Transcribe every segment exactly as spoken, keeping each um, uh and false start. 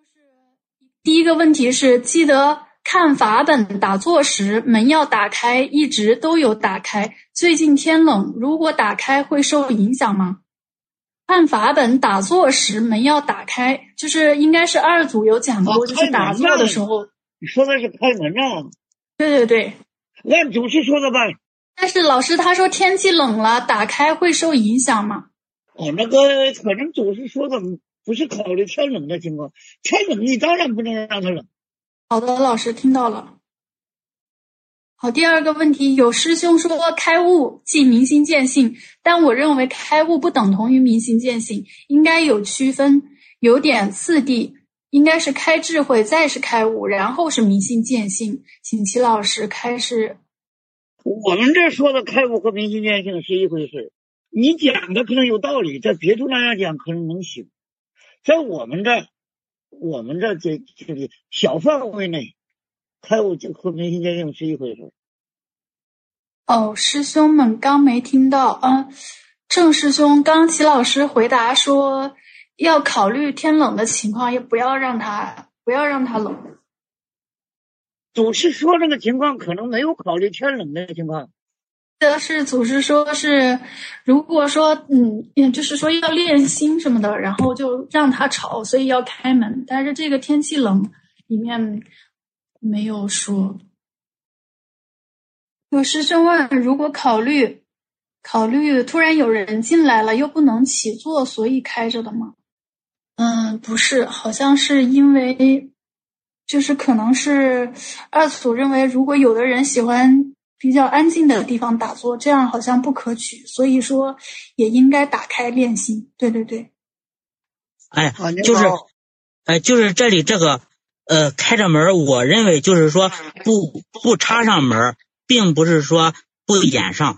第一个问题是，记得看法本打坐时门要打开，一直都有打开，最近天冷，如果打开会受影响吗？看法本打坐时门要打开，就是应该是二组有讲过，就是打坐的时候。 你说的是开门啊？ 对对对， 按祖师说的吧。 但是老师他说天气冷了，打开会受影响吗？ 哦，那个可能祖师说的不是考虑天冷的情况，天冷你当然不能让它冷。 好的，老师听到了。好，第二个问题，有师兄说开悟即明心见性，但我认为开悟不等同于明心见性，应该有区分，有点次第，应该是开智慧，再是开悟，然后是明心见性。请齐老师开始。 我们这说的开悟和明心见性是一回事，你讲的可能有道理，在别处那样讲可能能行，在我们这我们这这这个小范围内，开悟就和明心见性是一回事。 哦，师兄们刚没听到啊，郑师兄刚齐老师回答说要考虑天冷的情况，也不要让它不要让它冷。 祖师说这个情况可能没有考虑天冷的情况。 这是祖师说是，如果说嗯，就是说要练心什么的，然后就让它吵，所以要开门。但是这个天气冷里面没有说。有师兄问，如果考虑考虑突然有人进来了，又不能起坐，所以开着的吗？嗯，不是，好像是因为就是可能是二祖认为，如果有的人喜欢比较安静的地方打坐，这样好像不可取，所以说也应该打开练心。对对对。 哎，就是哎，就是这里这个呃开着门，我认为就是说不不插上门，并不是说不掩上，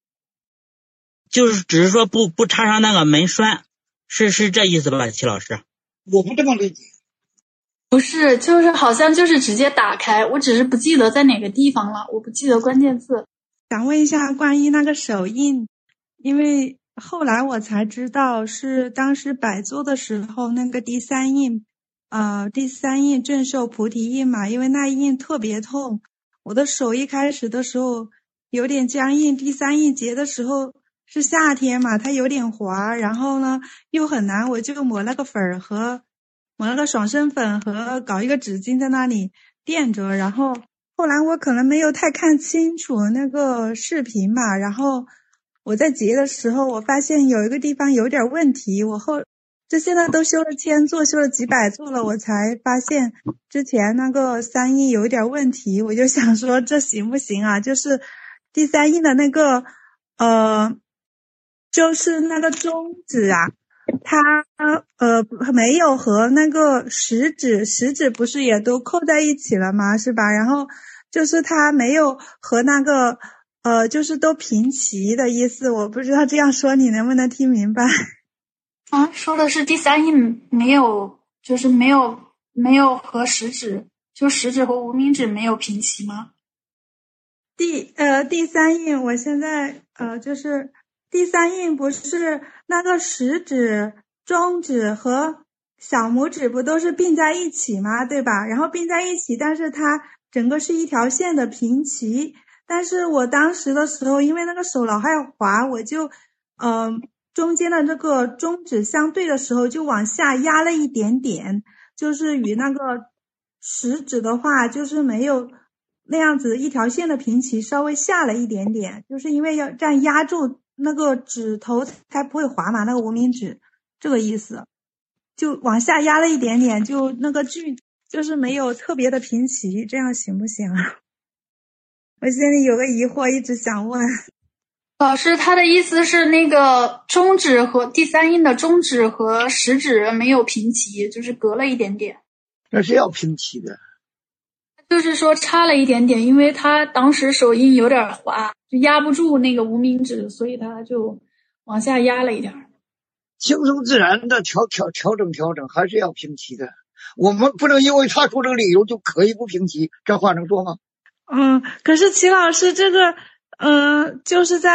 就是只是说不不插上那个门栓，是是这意思吧，齐老师？ 我不这么理解。 不是，就是好像就是直接打开，我只是不记得在哪个地方了，我不记得关键字。 想问一下关于那个手印，因为后来我才知道是当时摆坐的时候那个第三印，呃，第三印正受菩提印嘛，因为那一印特别痛，我的手一开始的时候有点僵硬，第三印结的时候是夏天嘛，它有点滑，然后呢又很难，我就抹那个粉儿和抹那个爽身粉和搞一个纸巾在那里垫着，然后后来我可能没有太看清楚那个视频嘛，然后我在结的时候我发现有一个地方有点问题，我后这现在都修了千座，修了几百座了，我才发现之前那个三印有一点问题，我就想说这行不行啊，就是第三印的那个呃就是那个中指啊，它呃没有和那个食指食指不是也都扣在一起了吗？是吧？然后就是它没有和那个呃就是都平齐的意思，我不知道这样说你能不能听明白啊？说的是第三印没有，就是没有没有和食指，就食指和无名指没有平齐吗？ 第呃第三印我现在呃就是第三印不是那个食指、中指和小拇指不都是并在一起吗？对吧？然后并在一起，但是它整个是一条线的平齐。但是我当时的时候，因为那个手老害滑，我就呃中间的这个中指相对的时候就往下压了一点点，就是与那个食指的话就是没有那样子一条线的平齐，稍微下了一点点，就是因为要这样压住那个指头才不会滑嘛，那个无名指这个意思，就往下压了一点点，就那个距就是没有特别的平齐，这样行不行啊？我现在有个疑惑一直想问老师，他的意思是那个中指和第三印的中指和食指没有平齐，就是隔了一点点。 那是要平齐的， 就是说差了一点点，因为他当时手印有点滑，就压不住那个无名指，所以他就往下压了一点。 轻松自然的调调调整调整，还是要平齐的。我们不能因为他说这个理由就可以不平齐，这话能说吗？ 嗯，可是齐老师这个嗯、呃，就是在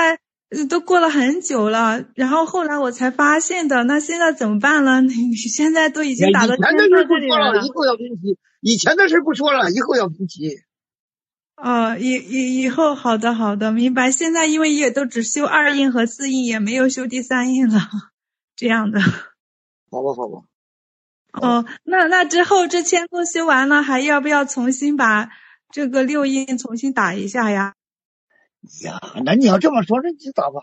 都过了很久了，然后后来我才发现的。那现在怎么办了？你现在都已经打到天测这里了， 以后要平息。以前的事不说了，以后要平息。 哦，以以以后好的好的，明白。现在因为也都只修二印和四印，也没有修第三印了，这样的。 好吧好吧。 哦，那那之后这千功修完了，还要不要重新把这个六印重新打一下呀？ 呀，那你要这么说，那你就打吧。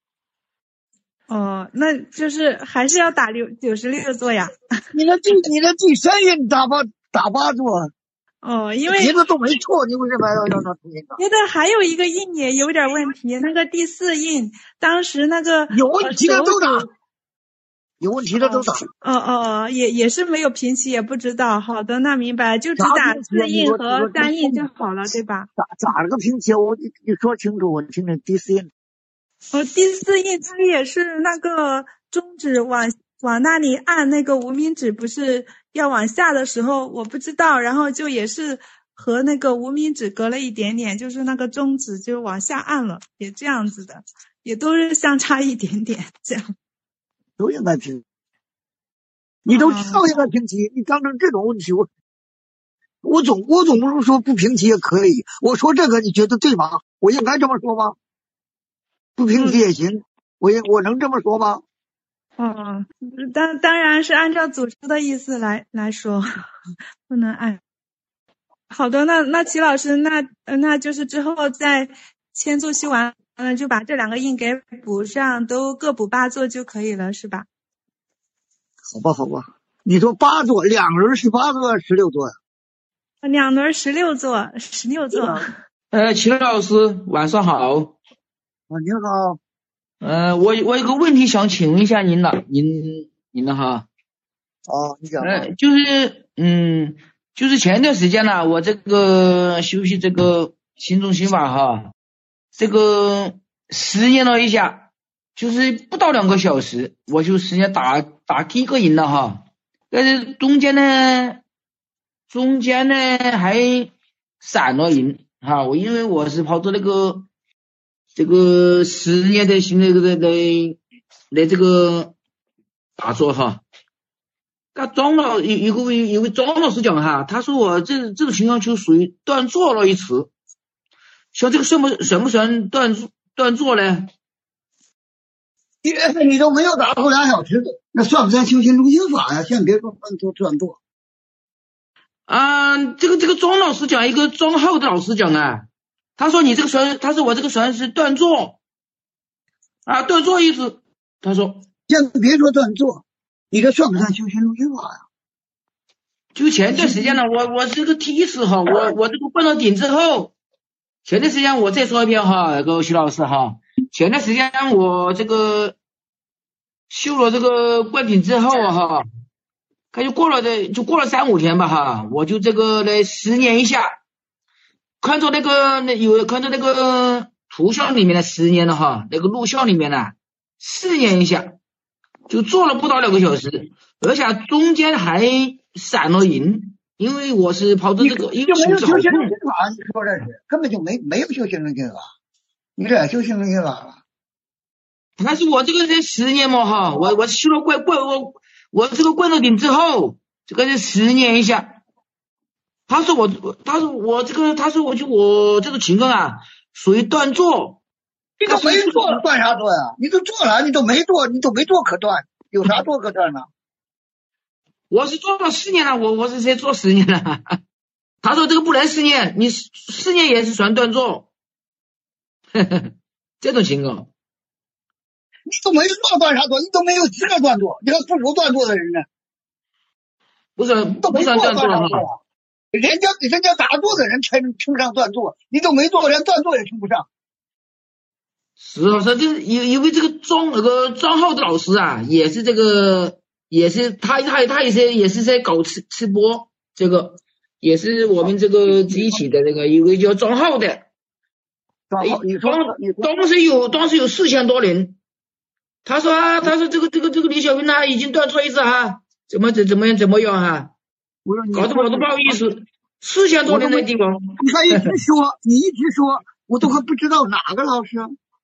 哦，那就是还是要打六九十六座呀。 你的第你的第三印打八打八座。 哦，因为别的都没错，你为什么要让他重新打？ 别的还有一个印也有点问题，那个第四印，当时那个有问题的都打，有问题的都打。 哦哦哦，也也是没有平齐，也不知道。好的，那明白，就只打四印和三印就好了，对吧？ 咋咋了个平齐？我你你说清楚，我听听第四印。 哦，第四印它也是那个中指往往那里按，那个无名指不是要往下的时候，我不知道，然后就也是和那个无名指隔了一点点，就是那个中指就往下按了，也这样子的，也都是相差一点点，这样都应该平。你都知道应该平齐，你当成这种问题，我我总我总不是说不平齐也可以。我说这个你觉得对吗？我应该这么说吗？不平齐也行，嗯、我也我能这么说吗？ 哦，当当然是按照祖师的意思来来说，不能按。好的，那那齐老师，那那就是之后在千座修完了，就把这两个印给补上，都各补八座就可以了，是吧？ 好吧，好吧。你说八座，两轮十八座，十六座呀？ 两轮十六座，十六座。 呃，齐老师，晚上好。 啊，您好。 呃，我我有个问题想请问一下您了，您您了哈。 哦，你讲。 呃，就是嗯，就是前一段时间呢，我这个修习这个心中心法哈，这个实验了一下，就是不到两个小时，我就实际打打第一个印了哈。但是中间呢，中间呢还闪了印哈，我因为我是跑着那个。这个十年的新那个的来这个打坐哈，那庄老有有个有位庄老师讲哈，他说我这这种情况就属于断坐了一次，像这个算不算不算断断坐呢？ 你你都没有打过俩小时，那算不算修行中心法呀？先别说断坐断坐。 啊，这个这个庄老师讲，一个庄浩的老师讲啊。他说你这个算，他说我这个算是断坐啊，断坐意思。他说先别说断坐，你这算不算修行中心法呀？ 就前段时间呢，我我这个第一次哈，我我这个灌到顶之后，前段时间我再说一遍哈，各位徐老师哈，前段时间我这个修了这个灌顶之后哈，他就过了的就过了三五天吧哈，我就这个来实验一下。看着那个那有看着那个图像里面的十年了哈，那个录像里面呢试验一下，就做了不到两个小时，而且中间还闪了银，因为我是跑着这个，因为没有修行中心法，你说这是根本就没没有修行中心法，你这修行中心法了。 但是我这个是十年嘛哈，我我修了灌灌我我这个灌到顶之后，这个是实验一下。他说我，他说我这个，他说我就我这个情况啊，属于断坐。 你都没做，断啥坐呀？你都做了，你都没做，你都没做可断，有啥做可断呢？ 我是做了四年了，我我是才做十年了。他说这个不能四年，你四年也是算断坐。这种情况， 你都没做断啥坐？你都没有资格断坐，你还不如断坐的人呢？ 不算不算断坐哈。 人家人家打坐的人才能称上断坐，你都没做，连断坐也称不上。 是啊，是这因因为这个庄那个庄浩的老师啊，也是这个，也是他他他也是也是在搞吃吃播，这个也是我们这个一起的这个有个叫庄浩的， 庄浩，你说你当时有当时有四千多人，他说啊，他说这个这个这个李小云啊已经断错一次哈，怎么怎怎么样怎么样哈。搞得我都不好意思，四千多人的地方， 你还一直说，你一直说，我都还不知道哪个老师。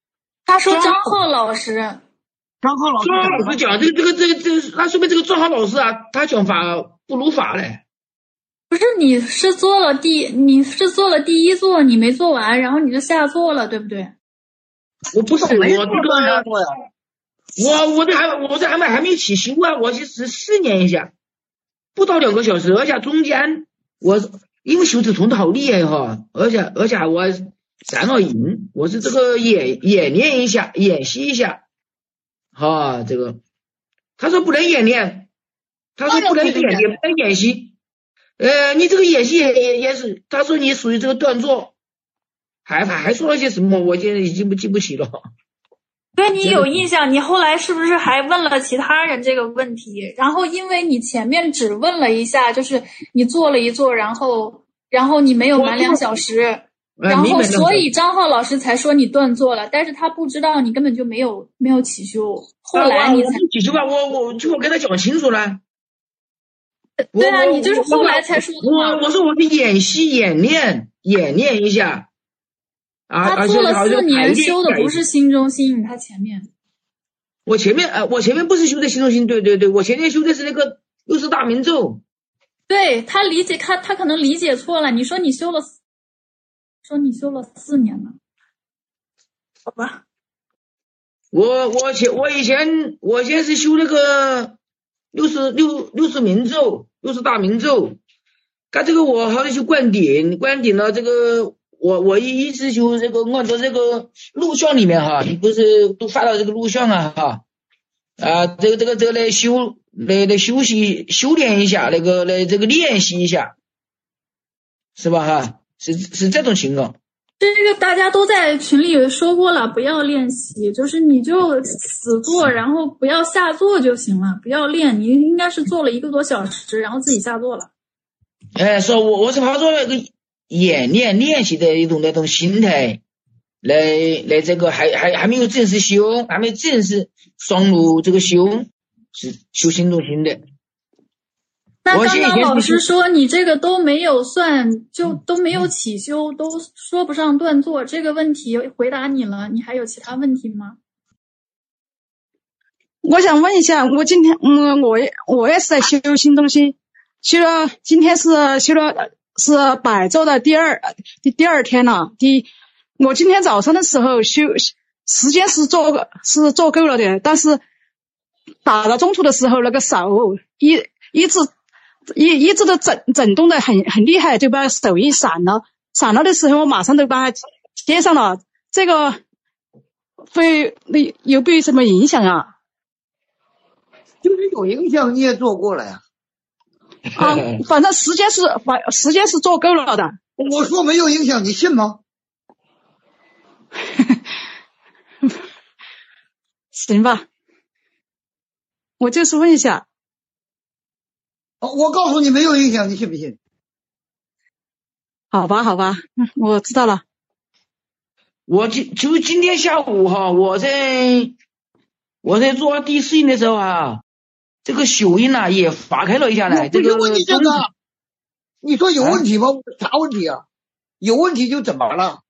他说张浩老师， 张浩老师， 张浩老师讲这个这个这个这个，那说明这个张浩老师啊，他讲法不如法嘞。 不是，你是做了第你是做了第一座，你没做完，然后你就下座了，对不对？ 我不是我这个， 我我我这还我这还没还没起修啊，我就是试验一下，不到两个小时，而且中间我因为修止从的好厉害哈，而且而且我闪了影，我是这个演演练一下，演习一下，哈，这个他说不能演练，他说不能演练，不能演习。呃，你这个演戏也也也是，他说你属于这个断座，还还还说了些什么，我现在已经不记不起了。 对你有印象，你后来是不是还问了其他人这个问题？然后因为你前面只问了一下，就是你做了一做，然后然后你没有满两小时，然后所以张浩老师才说你断座了，但是他不知道你根本就没有没有起修，后来你才起修吧，我我就我跟他讲清楚了。 对啊，你就是后来才说的嘛。 我我说我是演习演练演练一下，啊， 他做了四年，修的不是新中心，他前面。 我前面呃，我前面不是修的新中心，对对对，我前面修的是那个六十大明咒。 对，他理解他他可能理解错了，你说你修了，说你修了四年了，好吧？ 我我前我以前我先是修那个。六十六六十明咒，六十大明咒，干这个我好像修灌顶，灌顶了这个我我一一直修这个按照这个录像里面哈，你不是都发到这个录像啊哈啊这个这个这个来修来来休息修炼一下，那个来这个练习一下，是吧哈？是是这种情况。 这个大家都在群里说过了，不要练习，就是你就死做，然后不要下座就行了，不要练。你应该是做了一个多小时，然后自己下座了。 哎，说我我是跑做那个演练练习的一种那种心态，来来这个还还还没有正式修，还没正式上路这个修，是修新中心的。 那刚刚老师说你这个都没有算，就都没有起修，都说不上断座，这个问题回答你了，你还有其他问题吗？ 我想问一下，我今天嗯，我也我也是在修新东西，修了今天是修了是百周的第二第第二天了。第我今天早上的时候修时间是做是做够了的，但是打到中途的时候，那个手一一直。一一直都震震动的很很厉害，就把手一闪了，闪了的时候我马上就把它接上了。这个会有没有什么影响啊？ 就是有影响，你也做过了呀。 啊，反正时间是反时间是做够了的。 我说没有影响，你信吗？ 行吧，我就是问一下。 我告诉你没有影响，你信不信？ 好吧，好吧，嗯，我知道了。 我今就今天下午哈，我在我在做第四印的时候啊，这个手印啊也划开了一下来。这个问题这个，你说有问题吗？啥问题啊？有问题就怎么了？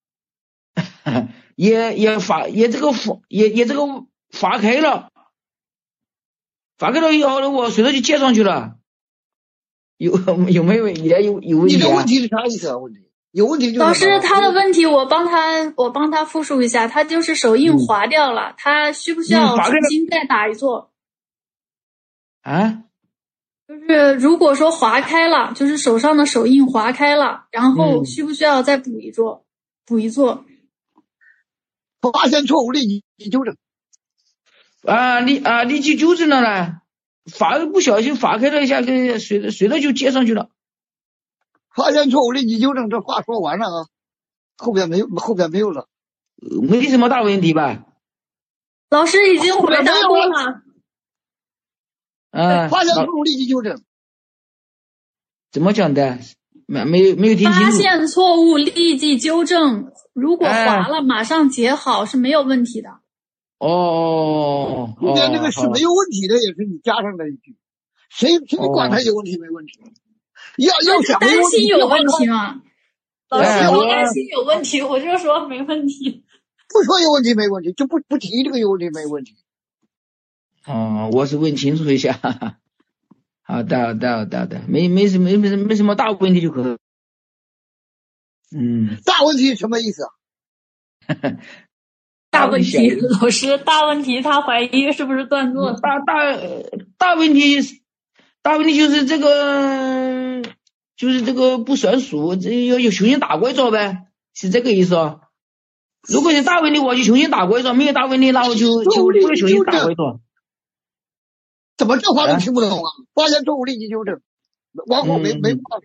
也也划也这个划也也这个划开了，划开了以后呢，我随着就接上去了。有有没有你的有有问题、啊？ 你的问题是啥意思啊？问题有问题就老师他的问题我帮他我帮他复述一下，他就是手印划掉了，嗯、他需不需要重新再打一座？ 啊？ 就是如果说划开了，就是手上的手印划开了，然后需不需要再补一座？嗯、补一座？ 发现错误立即纠正。 啊，立啊立即纠正了呢。划不小心划开了一下，跟随着随着就接上去了。 发现错误立即纠正，这话说完了啊，后边没有，后边没有了， 没什么大问题吧？ 老师已经回答过了。 嗯， 发现错误立即纠正。 怎么讲的？没没没有听清楚。 发现错误立即纠正，如果划了、哎、马上结好是没有问题的。 哦， 中间那个是没有问题的，也是你加上的一句，谁谁管他有问题没问题？要要想担心有问题吗？老师，我担心有问题，我就说没问题。 不说有问题没问题，就不不提这个有问题没问题。 哦，我是问清楚一下。哈哈。好的，好的，好的，好的，没没什么没什么没什么大问题就可以。嗯， 大问题什么意思啊？ 大问题，老师，大问题，他怀疑是不是断座？ 大大大问题，大问题就是这个，就是这个不算数，这要有凶星打过一着呗，是这个意思哦。如果是大问题，我就重新打过一着；没有大问题，那我就就不要重新打过一着。 怎么这话都听不懂啊？发现错误立即纠正，往后没、嗯、没办法。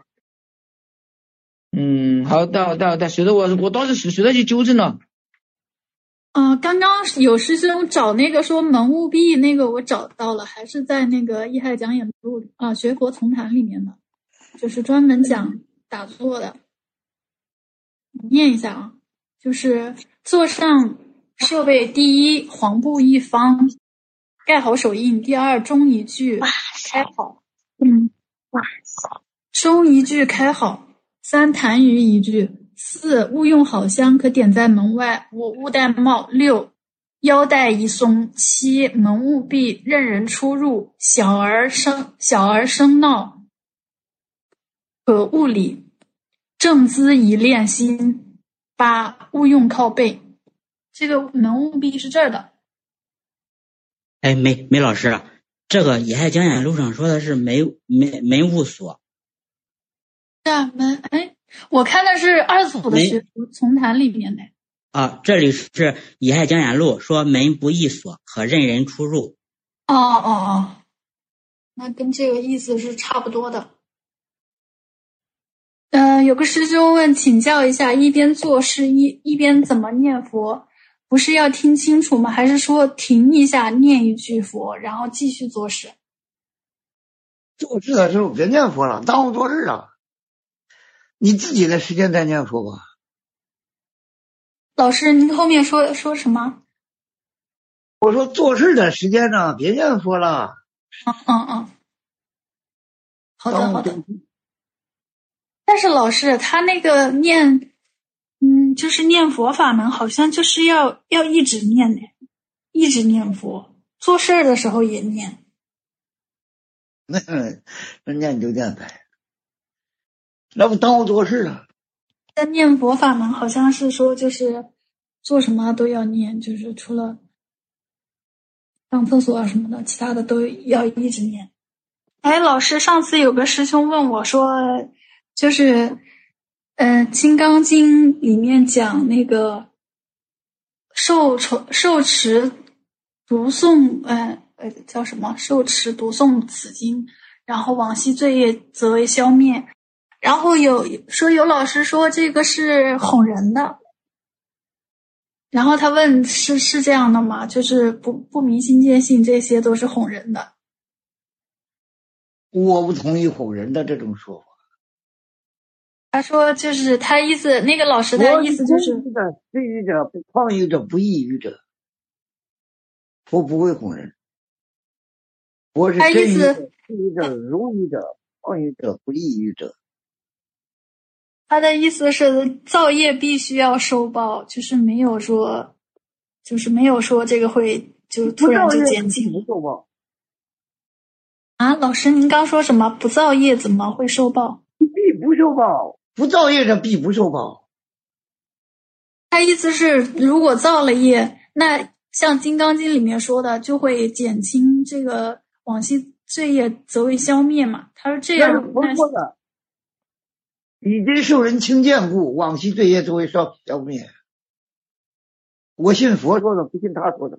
嗯，好的，好的，好的，随着我，我当时随随着去纠正了。 啊、呃，刚刚有师兄找那个说蒙务币那个我找到了，还是在那个《一海讲演录》啊、呃《学佛丛谈》里面的，就是专门讲打坐的。念一下啊，就是坐上设备，第一黄布一方，盖好手印；第二中一句开好，嗯，中一句开好；三痰盂一句；四勿用好香，可点在门外；五勿戴帽；六腰带一松；七门务闭，任人出入；小儿生小儿生闹，可勿理；正姿宜练心。八勿用靠背，这个门务闭是这儿的。 哎，梅梅老师，这个《野海讲演录》上说的是门门门务所。 是啊，门哎，我看的是二祖的学佛丛谈里面的。 啊，这里是《野海讲演录》说门不易锁，可任人出入。 哦哦哦，那跟这个意思是差不多的。呃，有个师兄问，请教一下，一边做事一一边怎么念佛？不是要听清楚吗？还是说停一下念一句佛，然后继续做事？ 做事的时候别念佛了，耽误做事了。你自己的时间再念佛吧。 老师，您后面说说什么？ 我说做事的时间呢，别念佛了。 嗯嗯嗯，好的好的。但是老师，他那个念，嗯，就是念佛法门，好像就是要要一直念的，一直念佛，做事的时候也念。 那那念就念呗，那不耽误做事了。 但念佛法门好像是说，就是做什么都要念，就是除了上厕所啊什么的，其他的都要一直念。哎，老师，上次有个师兄问我说。就是，呃，《金刚经》里面讲那个受受受持读诵，呃呃，叫什么？受持读诵此经，然后往昔罪业则为消灭。然后有说有老师说这个是哄人的，然后他问是是这样的吗？就是不不明心见性，这些都是哄人的。 我不同意哄人的这种说法。 他说就是他意思，那个老师他意思就是施予者不旷于者不异于者，佛不会哄人。我是真于者施予者如于者旷于者不异于者。 他的意思是造业必须要受报，就是没有说就是没有说这个会就突然就减轻。 不受报啊，老师您刚说什么？不造业怎么会受报？ 必不受报。不造业者必不受报。 他意思是，如果造了业，那像《金刚经》里面说的，就会减轻这个往昔罪业，则为消灭嘛。他说这样， 那是佛说的，已经受人轻贱故，往昔罪业则为消消灭。我信佛说的，不信他说的。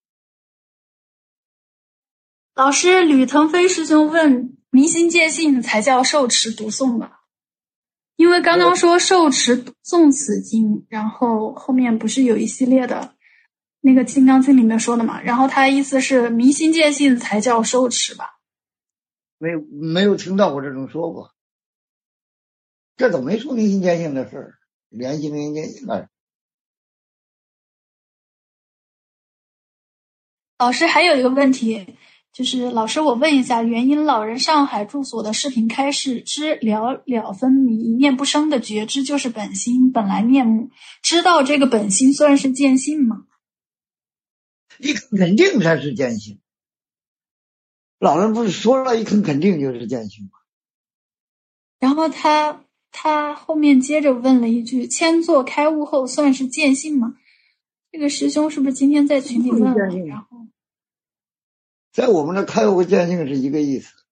老师，吕腾飞师兄问：明心见性才叫受持读诵吧？因为刚刚说受持读诵此经，然后后面不是有一系列的那个《金刚经》里面说的嘛，然后他意思是明心见性才叫受持吧？ 没有没有听到过这种说法，这都没说明心见性的事儿，联系明心见性的。 老师还有一个问题， 就是老师，我问一下，元音老人上海住所的视频开示知了了分明，一念不生的觉知就是本心本来面目，知道这个本心算是见性吗？ 一肯肯定才是见性。老人不是说了一肯肯定就是见性吗？ 然后他他后面接着问了一句：千座开悟后算是见性吗？这个师兄是不是今天在群里问了？然后在我们的开悟和见性是一个意思。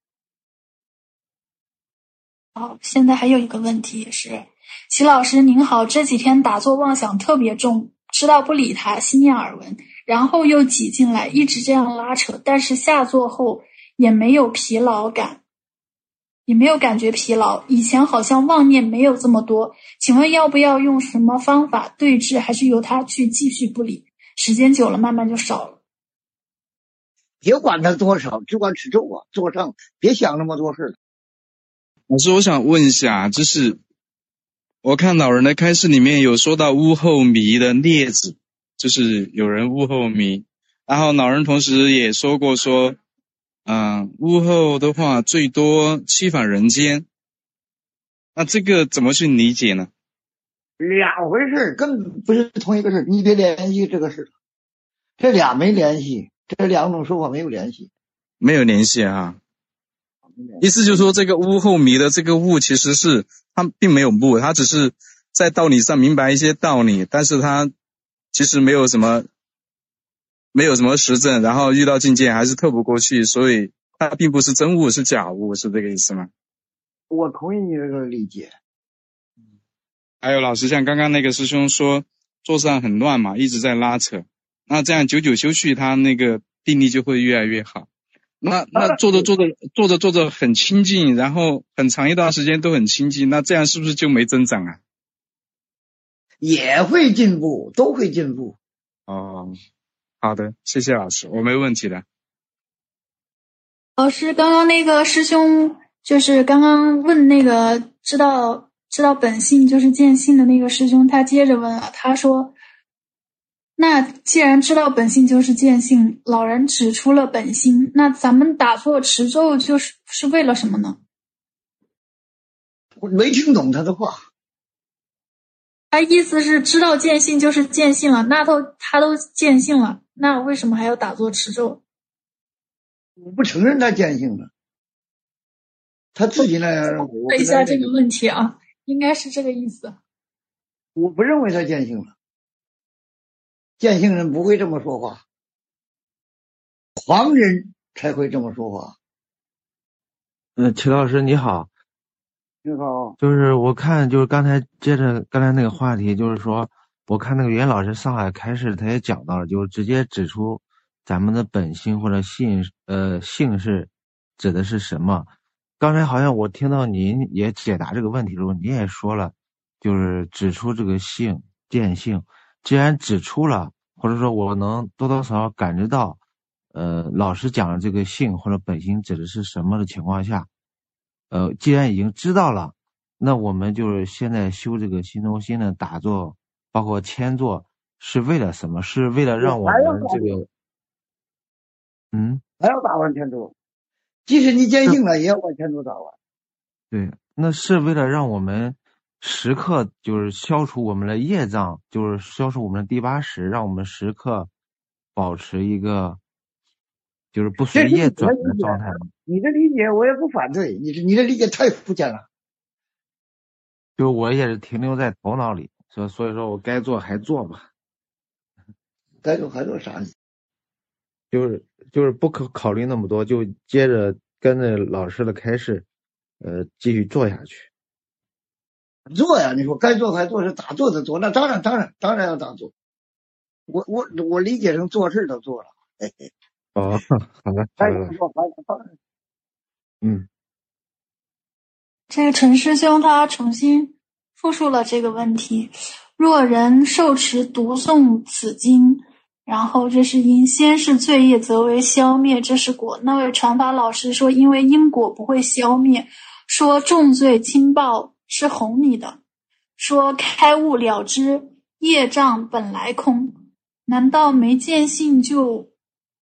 好，现在还有一个问题是，齐老师您好，这几天打坐妄想特别重，知道不理他，心念耳闻，然后又挤进来，一直这样拉扯，但是下坐后也没有疲劳感，也没有感觉疲劳，以前好像妄念没有这么多，请问要不要用什么方法对治，还是由他去继续不理，时间久了慢慢就少了？ 别管他多少，只管持咒啊，坐上，别想那么多事了。 老师，我想问一下，就是我看老人的开示里面有说到屋后迷的列子，就是有人屋后迷，然后老人同时也说过说，嗯、呃，屋后的话最多欺反人间，那这个怎么去理解呢？ 两回事，根本不是同一个事，你别联系这个事，这俩没联系，这两种说法没有联系， 没有联系啊。意思就是说，这个屋后迷的这个悟，其实是他并没有悟，他只是在道理上明白一些道理，但是他其实没有什么没有什么实证，然后遇到境界还是透不过去，所以他并不是真悟，是假悟，是这个意思吗？ 我同意你这个理解。 还有老师，像刚刚那个师兄说坐上很乱嘛，一直在拉扯，那这样久久修续，他那个定力就会越来越好。那那做着做着做着做着很清净，然后很长一段时间都很清净，那这样是不是就没增长啊？ 也会进步，都会进步。 哦，好的，谢谢老师，我没问题的。 老师，刚刚那个师兄就是刚刚问那个知道知道本性就是见性的那个师兄，他接着问了，他说，那既然知道本性就是见性，老人指出了本心，那咱们打坐持咒就是是为了什么呢？ 我没听懂他的话。 他意思是知道见性就是见性了，那都他都见性了，那为什么还要打坐持咒？ 我不承认他见性了，他自己那样。 问一下这个问题啊，应该是这个意思。 我不认为他见性了。见性人不会这么说话，狂人才会这么说话。 嗯，齐老师你好。 你好。 就是我看就是刚才接着刚才那个话题，就是说我看那个袁老师上海开示他也讲到了，就是直接指出咱们的本性或者性呃性是指的是什么。刚才好像我听到您也解答这个问题的时候，您也说了，就是指出这个性见性，既然指出了，或者说我能多多少少感知到呃老师讲的这个性或者本性指的是什么的情况下，呃既然已经知道了，那我们就是现在修这个心中心的打坐包括谦坐是为了什么？是为了让我们这个嗯还要打完谦坐，即使你见性了也要把谦坐打完。 对，那是为了让我们时刻就是消除我们的业障，就是消除我们的第八识，让我们时刻保持一个就是不随业转的状态。 你的理解我也不反对，你你的理解太肤浅了。 就我也是停留在头脑里，所以所以说我该做还做吧。 该做还做啥？ 就是就是不可考虑那么多，就接着跟着老师的开示，呃，继续做下去。 做呀，你说该做还做是打坐的做，那当然当然当然要打坐。我我我理解成做事的做了。嘿嘿哦，好的，好的。嗯， 这个陈师兄他重新复述了这个问题：若人受持读诵此经，然后这是因，先是罪业则为消灭，这是果。那位传法老师说，因为因果不会消灭，说重罪轻报是哄你的，说开悟了知业障本来空，难道没见性就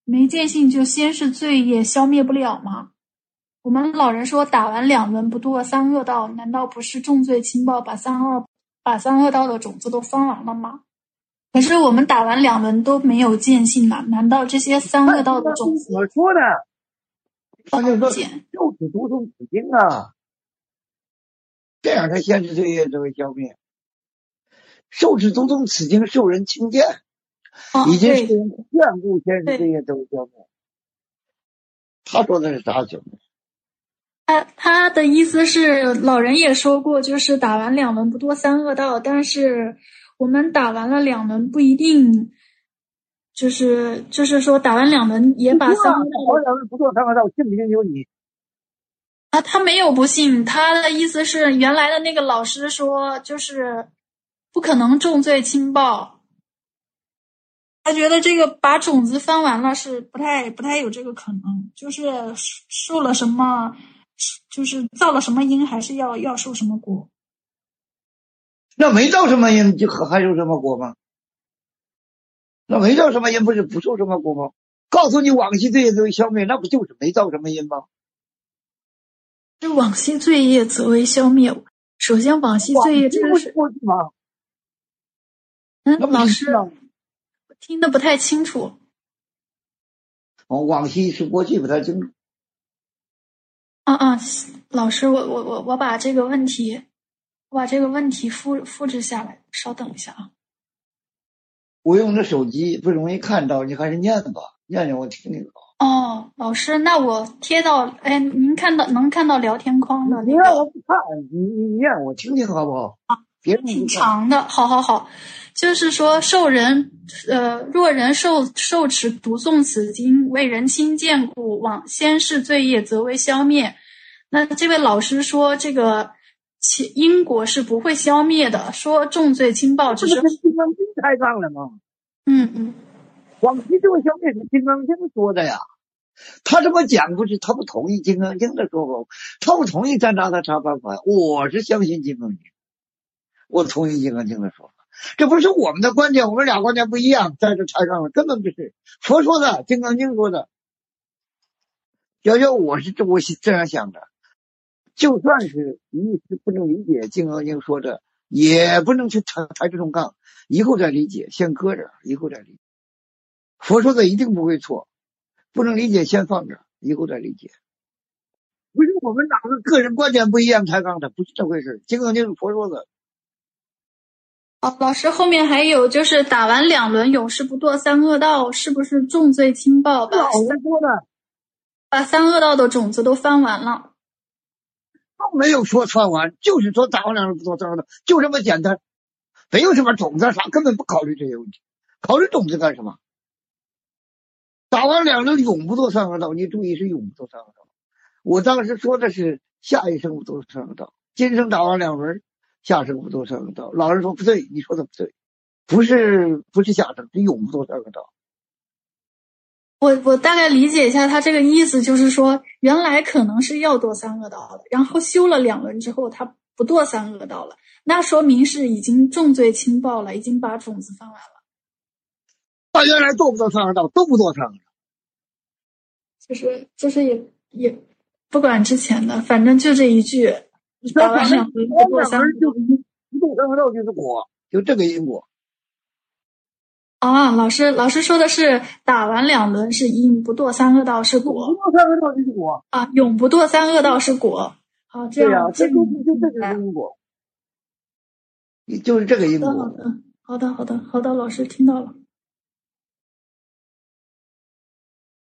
没见性就先是罪业消灭不了吗？我们老人说打完两轮不堕三恶道，难道不是重罪轻报，把三恶把三恶道的种子都放完了吗？可是我们打完两轮都没有见性了，难道这些三恶道的种子？ 我说的，他就说受持读诵此经啊，这样才先是罪业则为消灭。受持读诵此经，受人轻贱， 哦、 已经受人眷顾，先是罪业则为消灭。他说的是啥兄弟？ 他他的意思是，老人也说过，就是打完两轮不堕三恶道，但是我们打完了两轮不一定，就是就是说打完两轮也把三恶道， 打完两轮不堕三恶道，信不信由你。 啊，他没有不信，他的意思是原来的那个老师说，就是不可能重罪轻报。他觉得这个把种子翻完了是不太不太有这个可能，就是受了什么，就是造了什么因，还是要要受什么果。 那没造什么因，就还受什么果吗？那没造什么因，不是不受什么果吗？告诉你往昔罪业则为消灭，那不就是没造什么因吗？ 这往昔罪业则为消灭。首先，往昔罪业这个是过去吗？ 嗯，老师。听得不太清楚。 哦，往昔是过去不太清楚。 啊啊，老师，我我我我把这个问题，我把这个问题复复制下来，稍等一下啊。 我用的手机不容易看到，你还是念吧，念念我听听。 哦，老师，那我贴到，哎，您看到能看到聊天框的、那个？ 你让我不看，你你念我听听好不好？ 啊， 别挺长的，好好好。就是说，受人呃，若人受受持读诵此经，为人亲见故，往先世罪业则为消灭。那这位老师说，这个其因果是不会消灭的，说重罪轻报只是。 跟金刚经开上了吗？ 嗯嗯， 往昔罪消灭是金刚经说的呀。他这么讲不是他不同意金刚经的说法，他不同意咱拿他查办法。我是相信金刚经，我同意金刚经的说法。这不是我们的观点，我们俩观点不一样，在这台上了，根本不是佛说的，金刚经说的。小小我是这我是这样想的，就算是一时不能理解金刚经说的，也不能去抬抬这种杠，以后再理解，先搁着，以后再理解。佛说的一定不会错，不能理解先放着，以后再理解。不是我们哪个个人观点不一样抬杠的，不是这回事。金刚经是佛说的。 哦，老师后面还有就是打完两轮永世不堕三恶道，是不是重罪轻报？把三说的， 把三恶道的种子都翻完了。 他没有说翻完，就是说打完两轮不堕三恶道，就这么简单，没有什么种子啥，根本不考虑这些问题，考虑种子干什么？打完两轮永不堕三恶道，你注意是永不堕三恶道。我当时说的是下一生不堕三恶道，今生打完两轮。下生不堕三恶道，老人说不对，你说的不对，不是不是下生，是永不堕三恶道。 我我大概理解一下他这个意思，就是说原来可能是要堕三恶道的，然后修了两轮之后他不堕三恶道了，那说明是已经重罪轻报了，已经把种子翻完了。 他原来堕不堕三恶道，都不堕三恶道， 就是就是也也不管之前的，反正就这一句。打完两轮不堕三恶道， 不堕三恶道就是果，就这个因果。 啊，老师，老师说的是打完两轮是因，不堕三恶道是果。 不堕三恶道就是果啊，永不堕三恶道是果。好，这样。 对呀、啊，这就就这就是因果，就是这个因果。 好的，好的，好的，好的，好的，老师听到了。